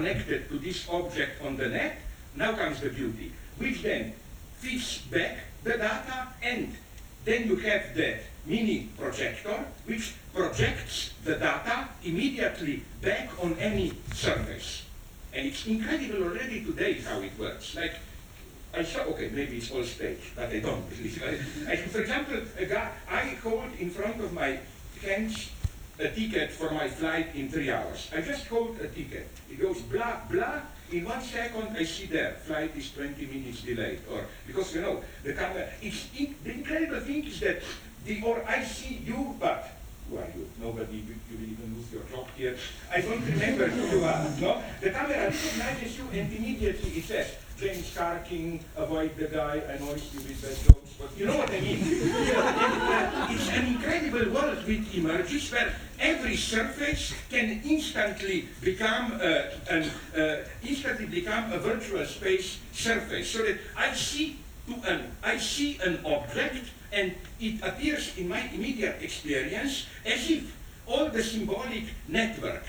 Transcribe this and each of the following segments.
connected to this object on the net. Now comes the beauty, which then feeds back the data, and then you have that mini projector, which projects the data immediately back on any surface. And it's incredible already today how it works. Like, I saw, okay, maybe it's all staged, but I don't believe it. For example, I hold in front of my hands a ticket for my flight in 3 hours. I just hold a ticket. It goes blah, blah. In 1 second, I see there, flight is 20 minutes delayed. Or, because, you know, the camera, the incredible thing is that, or I see you, but who are you? Nobody, you will even lose your job here. I don't remember who you are, no? The camera recognizes you and immediately it says, James Carking, avoid the guy, I know you with bad jokes, but you know what I mean. It's an incredible world which emerges where every surface can instantly become a virtual space surface, so that I see an object and it appears in my immediate experience as if all the symbolic network,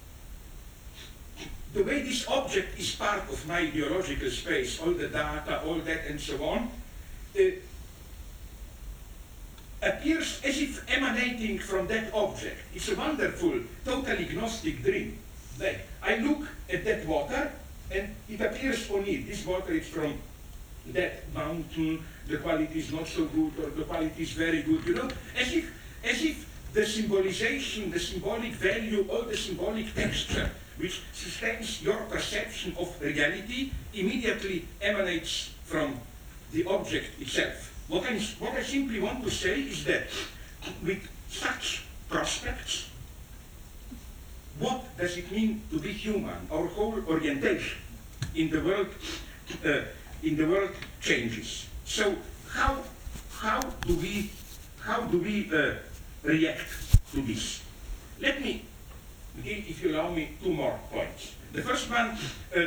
the way this object is part of my ideological space, all the data, all that and so on, appears as if emanating from that object. It's a wonderful, totally gnostic dream. Like, I look at that water and it appears on it. This water is from that mountain, the quality is not so good, or the quality is very good, you know, as if the symbolization, the symbolic value, all the symbolic texture which sustains your perception of reality immediately emanates from the object itself. What I simply want to say is that with such prospects, what does it mean to be human? Our whole orientation in the world changes. So how do we react to this? Let me give, if you allow me, 2 more points. The first one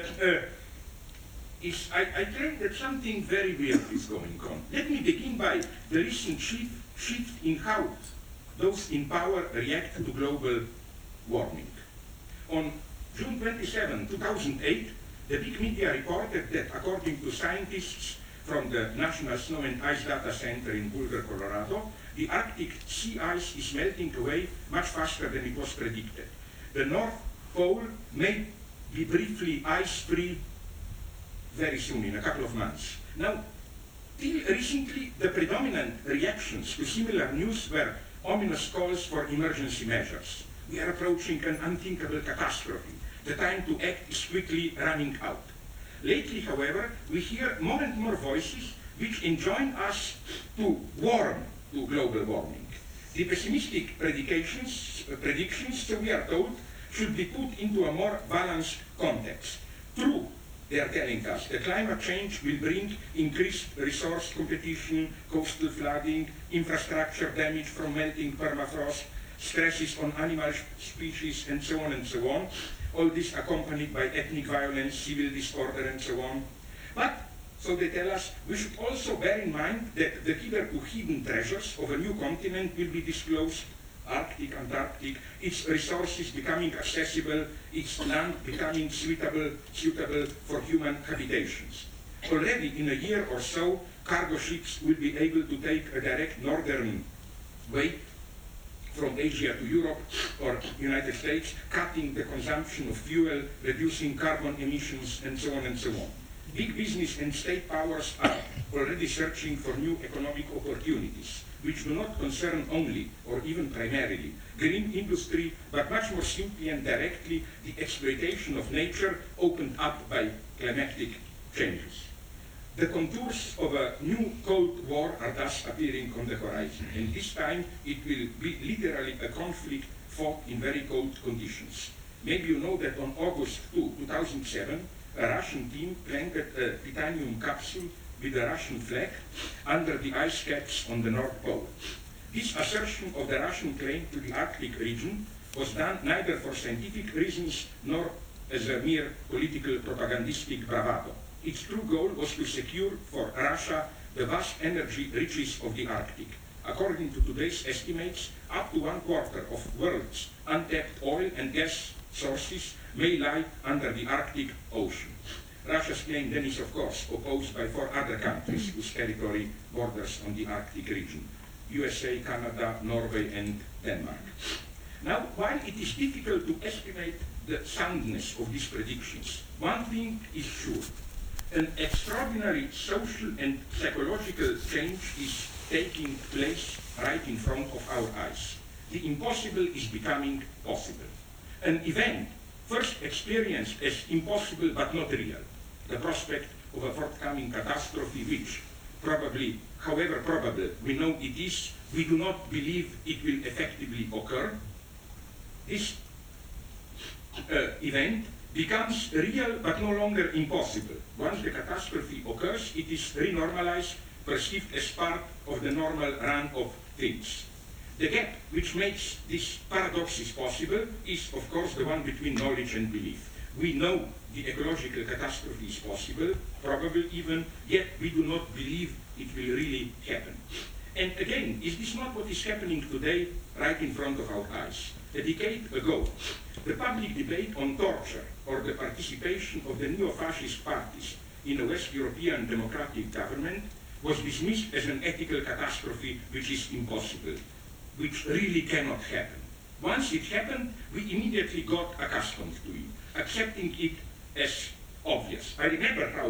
is I claim that something very weird is going on. Let me begin by the recent shift in how those in power react to global warming. On June 27, 2008, the big media reported that, according to scientists from the National Snow and Ice Data Center in Boulder, Colorado, the Arctic sea ice is melting away much faster than it was predicted. The North Pole may be briefly ice-free very soon, in a couple of months. Now, till recently, the predominant reactions to similar news were ominous calls for emergency measures. We are approaching an unthinkable catastrophe. The time to act is quickly running out. Lately, however, we hear more and more voices which enjoin us to warn to global warming. The pessimistic predictions, so we are told, should be put into a more balanced context. True, they are telling us, the climate change will bring increased resource competition, coastal flooding, infrastructure damage from melting permafrost, stresses on animal species, and so on and so on. All this accompanied by ethnic violence, civil disorder, and so on. But, so they tell us, we should also bear in mind that the hitherto hidden treasures of a new continent will be disclosed, Arctic, Antarctic, its resources becoming accessible, its land becoming suitable for human habitations. Already in a year or so, cargo ships will be able to take a direct northern way from Asia to Europe or United States, cutting the consumption of fuel, reducing carbon emissions, and so on and so on. Big business and state powers are already searching for new economic opportunities, which do not concern only, or even primarily, green industry, but much more simply and directly the exploitation of nature opened up by climatic changes. The contours of a new Cold War are thus appearing on the horizon, and this time it will be literally a conflict fought in very cold conditions. Maybe you know that on August 2, 2007, a Russian team planted a titanium capsule with a Russian flag under the ice caps on the North Pole. This assertion of the Russian claim to the Arctic region was done neither for scientific reasons nor as a mere political propagandistic bravado. Its true goal was to secure for Russia the vast energy riches of the Arctic. according to today's estimates, up to 1/4 of world's untapped oil and gas sources may lie under the Arctic Ocean. Russia's claim then is, of course, opposed by 4 other countries whose territory borders on the Arctic region: USA, Canada, Norway, and Denmark. Now, while it is difficult to estimate the soundness of these predictions, one thing is sure. An extraordinary social and psychological change is taking place right in front of our eyes. The impossible is becoming possible. An event first experienced as impossible but not real, the prospect of a forthcoming catastrophe which probably, however probable we know it is, we do not believe it will effectively occur. This event becomes real but no longer impossible. Once the catastrophe occurs, it is renormalized, perceived as part of the normal run of things. The gap which makes these paradoxes possible is, of course, the one between knowledge and belief. We know the ecological catastrophe is possible, probable even, yet we do not believe it will really happen. And again, is this not what is happening today right in front of our eyes? A decade ago, the public debate on torture or the participation of the neo-fascist parties in a West European democratic government was dismissed as an ethical catastrophe which is impossible, which really cannot happen. Once it happened, we immediately got accustomed to it, accepting it as obvious. I remember how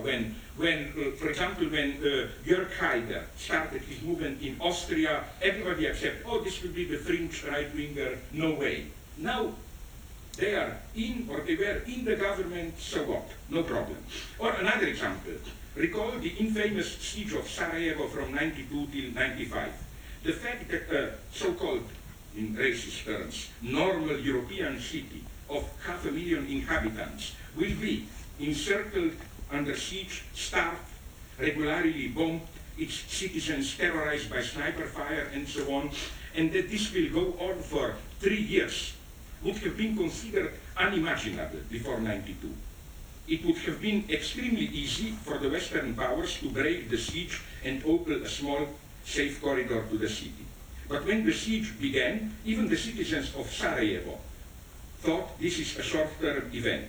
for example, when Jörg Haider started his movement in Austria, everybody accepted, oh, this will be the fringe right-winger, no way. Now, they are in, or they were in the government, so what? No problem. Or another example, recall the infamous siege of Sarajevo from 92 till 95. The fact that a so-called, in racist terms, normal European city of 500,000 inhabitants will be encircled, under siege, starved, regularly bombed, its citizens terrorized by sniper fire and so on, and that this will go on for 3 years, would have been considered unimaginable before 92. It would have been extremely easy for the Western powers to break the siege and open a small, safe corridor to the city. But when the siege began, even the citizens of Sarajevo thought this is a short-term event.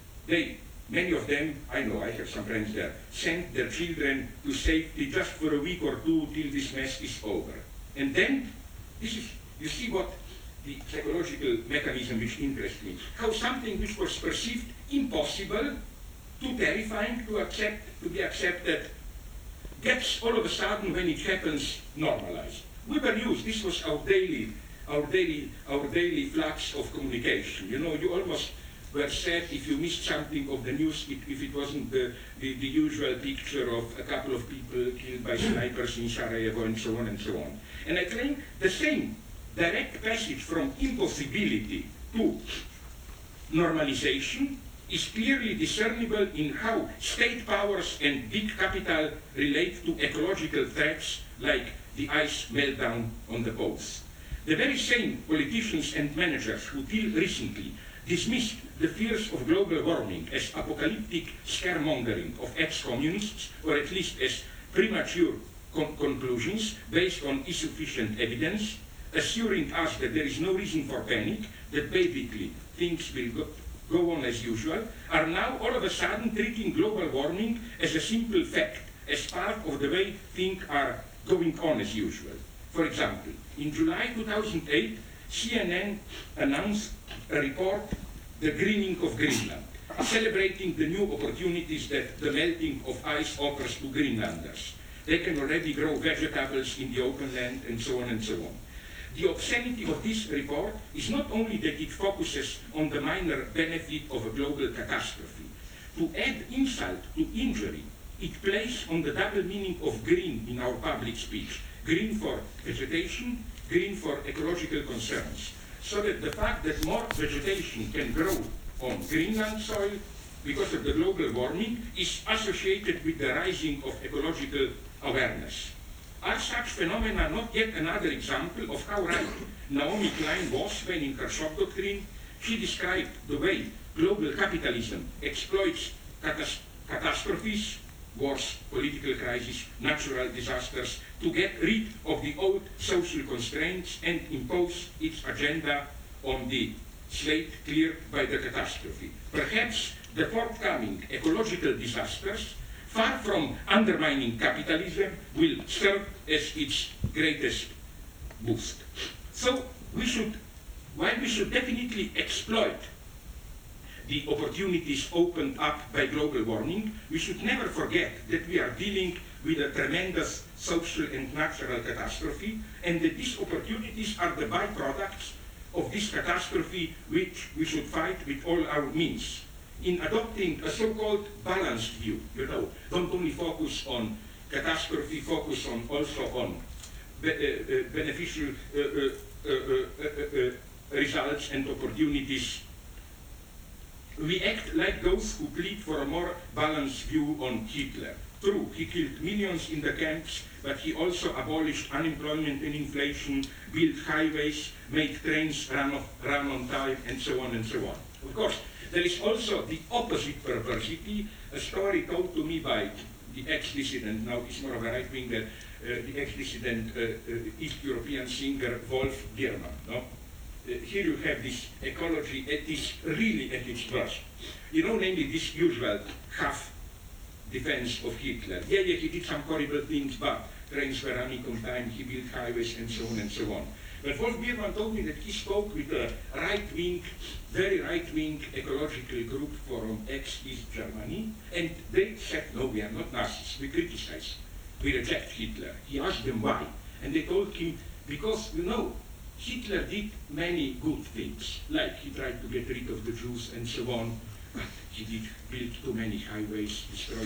Many of them, I know, I have some friends there, sent their children to safety just for a week or two till this mess is over. And then, you see what the psychological mechanism which interests me, how something which was perceived impossible, too terrifying to be accepted, gets all of a sudden, when it happens, normalized. We were used, this was our daily flux of communication. You know, you almost were sad if you missed something of the news, if it wasn't the usual picture of a couple of people killed by snipers in Sarajevo and so on and so on. And I claim the same direct passage from impossibility to normalization is clearly discernible in how state powers and big capital relate to ecological threats like the ice meltdown on the poles. The very same politicians and managers who till recently dismissed the fears of global warming as apocalyptic scaremongering of ex-communists, or at least as premature conclusions based on insufficient evidence, assuring us that there is no reason for panic, that basically things will go on as usual, are now all of a sudden treating global warming as a simple fact, as part of the way things are going on as usual. For example, in July 2008, CNN announced a report, The Greening of Greenland, celebrating the new opportunities that the melting of ice offers to Greenlanders. They can already grow vegetables in the open land and so on and so on. The obscenity of this report is not only that it focuses on the minor benefit of a global catastrophe. To add insult to injury, it plays on the double meaning of green in our public speech. Green for vegetation, green for ecological concerns. So that the fact that more vegetation can grow on Greenland soil because of the global warming is associated with the rising of ecological awareness. Are such phenomena not yet another example of how right Naomi Klein was when in her shock doctrine she described the way global capitalism exploits catastrophes wars, political crises, natural disasters, to get rid of the old social constraints and impose its agenda on the slate cleared by the catastrophe. Perhaps the forthcoming ecological disasters, far from undermining capitalism, will serve as its greatest boost. So while we should definitely exploit the opportunities opened up by global warming, we should never forget that we are dealing with a tremendous social and natural catastrophe, and that these opportunities are the byproducts of this catastrophe, which we should fight with all our means. In adopting a so-called balanced view, don't only focus on catastrophe, focus on also on beneficial results and opportunities. We act like those who plead for a more balanced view on Hitler. True, he killed millions in the camps, but he also abolished unemployment and inflation, built highways, made trains run on time, and so on and so on. Of course, there is also the opposite perversity, a story told to me by the ex-dissident, now he's more of a right-winger, the ex-dissident East European singer Wolf Biermann. No? Here you have this ecology really at its worst. Namely this usual half defense of Hitler. Yeah, he did some horrible things, but trains were running on time, he built highways, and so on and so on. But Wolf Biermann told me that he spoke with a right-wing, very right-wing ecological group from ex-East Germany, and they said, no, we are not Nazis, we criticize, we reject Hitler. He asked them why, and they told him, because, Hitler did many good things, like he tried to get rid of the Jews and so on, but he did build too many highways, destroyed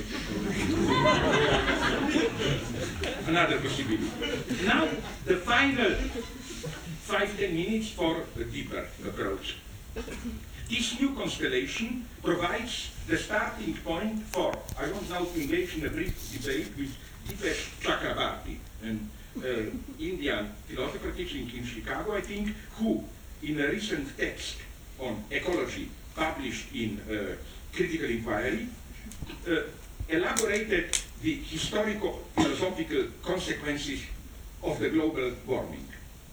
ecology. Another possibility. Now, the final 5-10 minutes for a deeper approach. This new constellation provides the starting point for, I want now to engage in a brief debate with Dipesh Chakrabarty, an Indian philosopher teaching in Chicago, I think, who, in a recent text on ecology published in Critical Inquiry, elaborated the historical philosophical consequences of the global warming.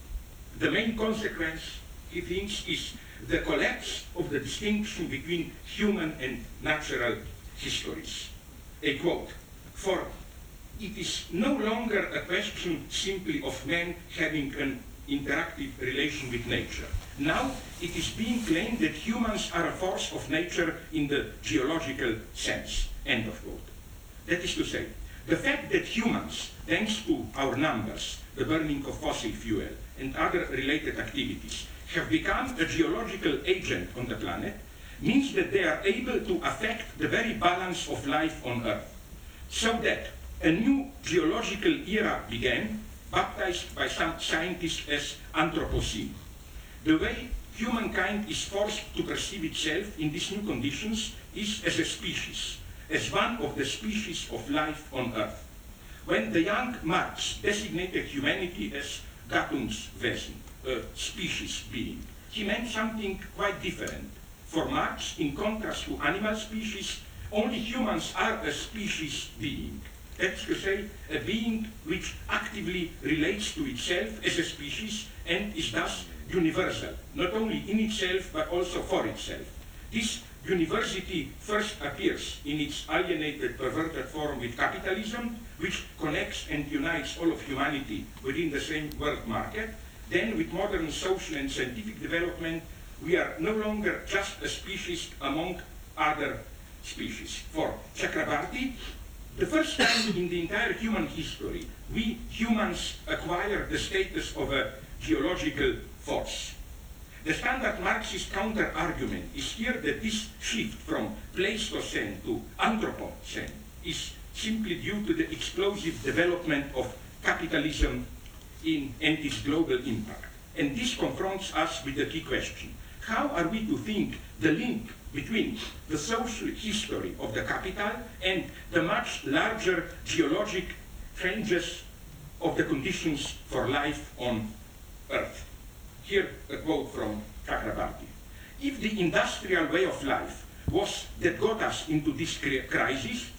The main consequence, he thinks, is the collapse of the distinction between human and natural histories. A quote, "For it is no longer a question simply of man having an interactive relation with nature. Now it is being claimed that humans are a force of nature in the geological sense." End of quote. That is to say, the fact that humans, thanks to our numbers, the burning of fossil fuel, and other related activities, have become a geological agent on the planet, means that they are able to affect the very balance of life on Earth. So that a new geological era began, baptized by some scientists as Anthropocene. The way humankind is forced to perceive itself in these new conditions is as a species, as one of the species of life on Earth. When the young Marx designated humanity as Gattungswesen, a species being, he meant something quite different. For Marx, in contrast to animal species, only humans are a species being. That's to say, a being which actively relates to itself as a species and is thus universal, not only in itself but also for itself. This university first appears in its alienated, perverted form with capitalism, which connects and unites all of humanity within the same world market. Then, with modern social and scientific development, we are no longer just a species among other species. For Chakrabarty, the first time in the entire human history, we humans acquire the status of a geological force. The standard Marxist counter-argument is here that this shift from Pleistocene to Anthropocene is simply due to the explosive development of capitalism and its global impact. And this confronts us with the key question: how are we to think the link between the social history of the capital and the much larger geologic changes of the conditions for life on Earth? Here a quote from Chakrabarty. "If the industrial way of life was that got us into this crisis,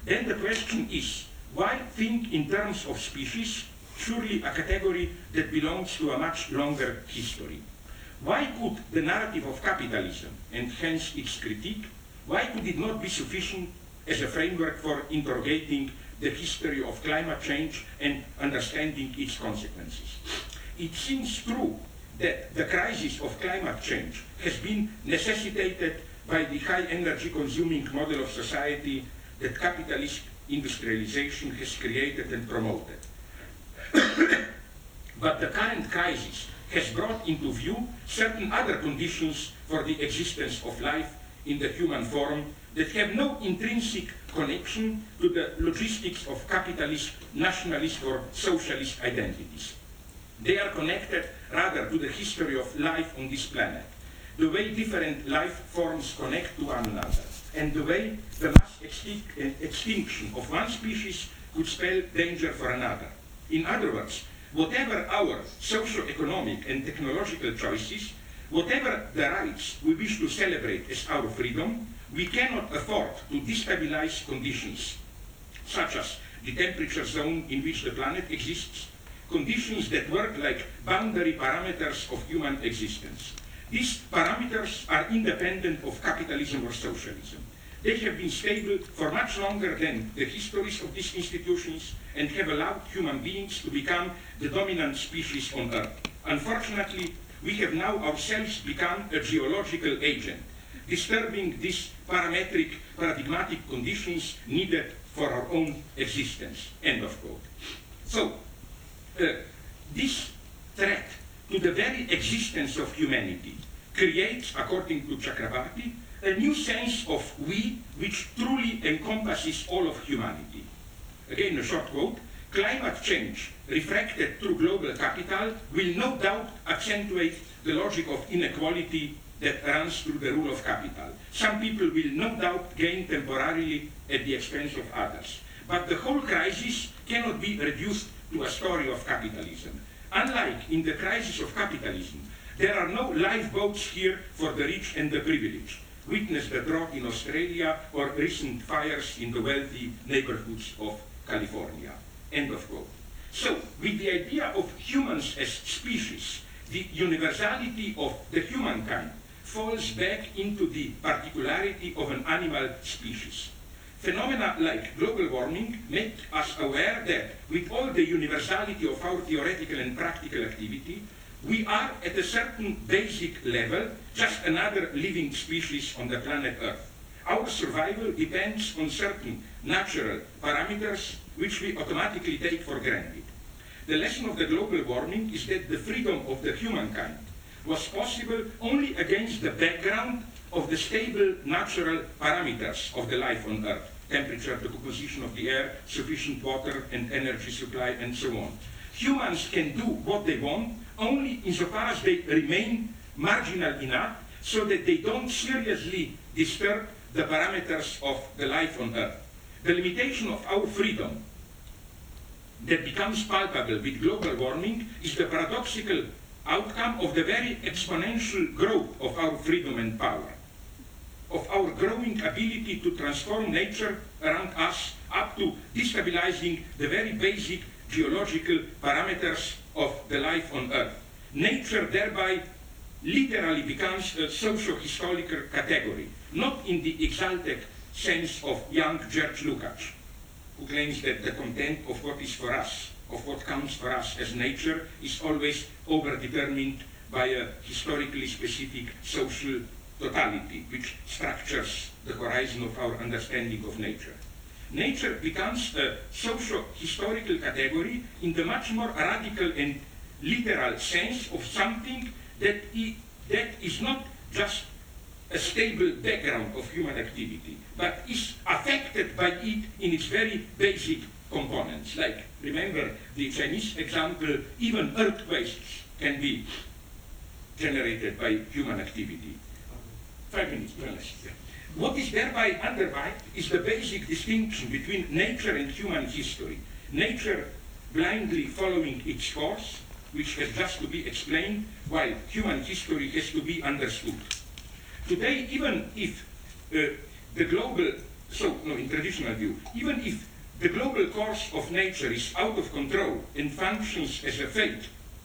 then the question is, why think in terms of species, surely a category that belongs to a much longer history? Why could the narrative of capitalism, and hence its critique, why could it not be sufficient as a framework for interrogating the history of climate change and understanding its consequences? It seems true that the crisis of climate change has been necessitated by the high energy consuming model of society that capitalist industrialization has created and promoted. But the current crisis has brought into view certain other conditions for the existence of life in the human form that have no intrinsic connection to the logistics of capitalist, nationalist, or socialist identities. They are connected rather to the history of life on this planet, the way different life forms connect to one another, and the way the mass extinction of one species could spell danger for another. In other words, whatever our socio-economic and technological choices, whatever the rights we wish to celebrate as our freedom, we cannot afford to destabilize conditions, such as the temperature zone in which the planet exists, conditions that work like boundary parameters of human existence. These parameters are independent of capitalism or socialism. They have been stable for much longer than the histories of these institutions and have allowed human beings to become the dominant species on Earth. Unfortunately, we have now ourselves become a geological agent, disturbing these paradigmatic conditions needed for our own existence, end of quote. So, this threat to the very existence of humanity creates, according to Chakrabarty, a new sense of we which truly encompasses all of humanity. Again, a short quote: climate change refracted through global capital will no doubt accentuate the logic of inequality that runs through the rule of capital. Some people will no doubt gain temporarily at the expense of others. But the whole crisis cannot be reduced to a story of capitalism. Unlike in the crisis of capitalism, there are no lifeboats here for the rich and the privileged. Witness the drought in Australia or recent fires in the wealthy neighborhoods of California. End of quote. So, with the idea of humans as species, the universality of the humankind falls back into the particularity of an animal species. Phenomena like global warming make us aware that with all the universality of our theoretical and practical activity, we are at a certain basic level just another living species on the planet Earth. Our survival depends on certain natural parameters which we automatically take for granted. The lesson of the global warming is that the freedom of the humankind was possible only against the background of the stable natural parameters of the life on Earth: temperature, the composition of the air, sufficient water and energy supply, and so on. Humans can do what they want only insofar as they remain marginal enough so that they don't seriously disturb the parameters of the life on Earth. The limitation of our freedom that becomes palpable with global warming is the paradoxical outcome of the very exponential growth of our freedom and power, of our growing ability to transform nature around us up to destabilizing the very basic geological parameters of the life on Earth. Nature thereby literally becomes a socio-historical category, not in the exalted sense of young George Lukács, who claims that the content of what is for us, of what counts for us as nature, is always overdetermined by a historically specific social totality, which structures the horizon of our understanding of nature. Nature becomes a socio-historical category in the much more radical and literal sense of something that is not just a stable background of human activity, but is affected by it in its very basic components. Like, remember the Chinese example, even earthquakes can be generated by human activity. 5 minutes, yes. What is thereby undermined is the basic distinction between nature and human history. Nature blindly following its course, which has just to be explained, while human history has to be understood. Today, even if the global So, no, in traditional view, even if the global course of nature is out of control and functions as a fate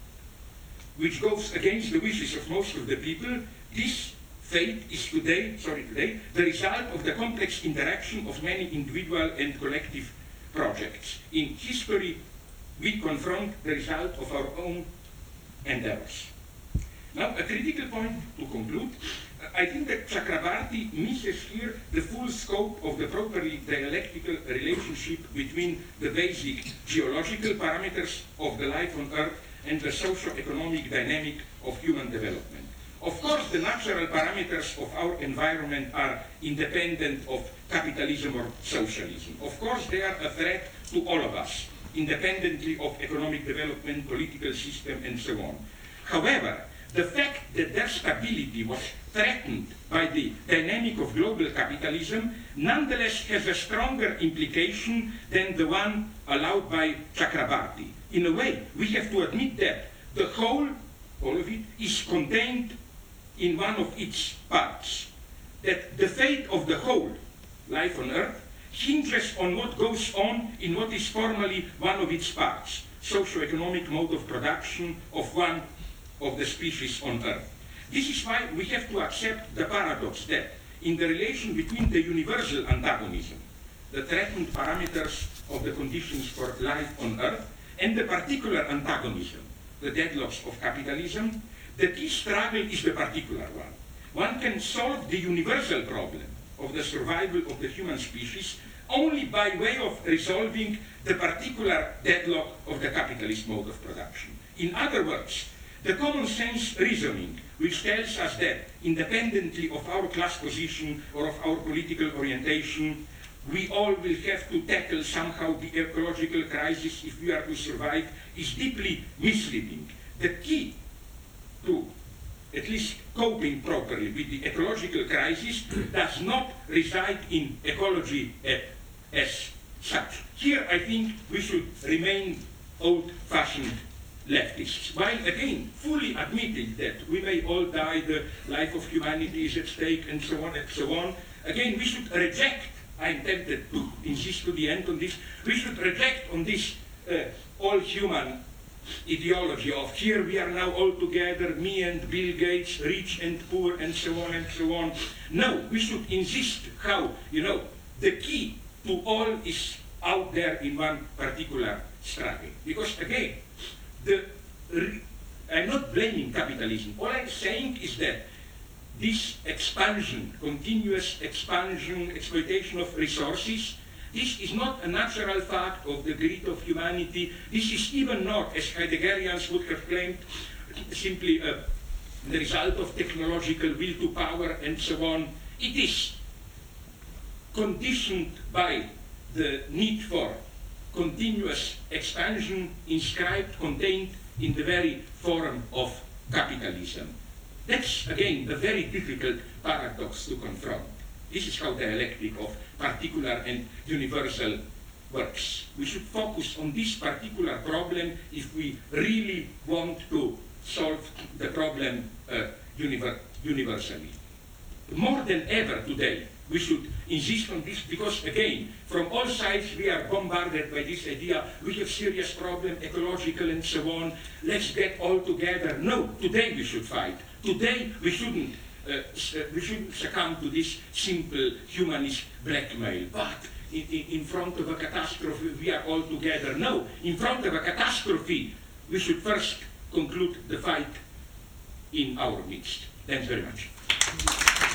which goes against the wishes of most of the people, this fate is today, the result of the complex interaction of many individual and collective projects. In history, we confront the result of our own endeavors. Now, a critical point to conclude. I think that Chakrabarty misses here the full scope of the properly dialectical relationship between the basic geological parameters of the life on Earth and the socio-economic dynamic of human development. Of course, the natural parameters of our environment are independent of capitalism or socialism. Of course, they are a threat to all of us, independently of economic development, political system, and so on. However, the fact that their stability was threatened by the dynamic of global capitalism nonetheless has a stronger implication than the one allowed by Chakrabarty. In a way, we have to admit that the whole, all of it, is contained in one of its parts. That the fate of the whole, life on Earth, hinges on what goes on in what is formally one of its parts, socio-economic mode of production of one of the species on Earth. This is why we have to accept the paradox that in the relation between the universal antagonism, the threatened parameters of the conditions for life on Earth, and the particular antagonism, the deadlocks of capitalism, the key struggle is the particular one. One can solve the universal problem of the survival of the human species only by way of resolving the particular deadlock of the capitalist mode of production. In other words, the common sense reasoning which tells us that independently of our class position or of our political orientation, we all will have to tackle somehow the ecological crisis if we are to survive, is deeply misleading. The key to at least coping properly with the ecological crisis does not reside in ecology as such. Here I think we should remain old-fashioned leftists, while again fully admitting that we may all die, the life of humanity is at stake, and so on and so on. Again, we should reject, I'm tempted to insist to the end on this, we should reject on this all-human ideology of here we are now all together, me and Bill Gates, rich and poor, and so on and so on. No, we should insist how, the key to all is out there in one particular struggle. Because again, I'm not blaming capitalism. All I'm saying is that this expansion, continuous expansion, exploitation of resources, this is not a natural fact of the greed of humanity. This is even not, as Heideggerians would have claimed, simply the result of technological will to power and so on. It is conditioned by the need for continuous expansion inscribed, contained in the very form of capitalism. That's, again, a very difficult paradox to confront. This is how dialectic of particular and universal works. We should focus on this particular problem if we really want to solve the problem universally. More than ever today, we should insist on this because, again, from all sides we are bombarded by this idea, we have serious problem, ecological and so on, let's get all together. No, today we should fight. Today we shouldn't succumb to this simple humanist blackmail. But in front of a catastrophe we are all together. No, in front of a catastrophe we should first conclude the fight in our midst. Thanks very much.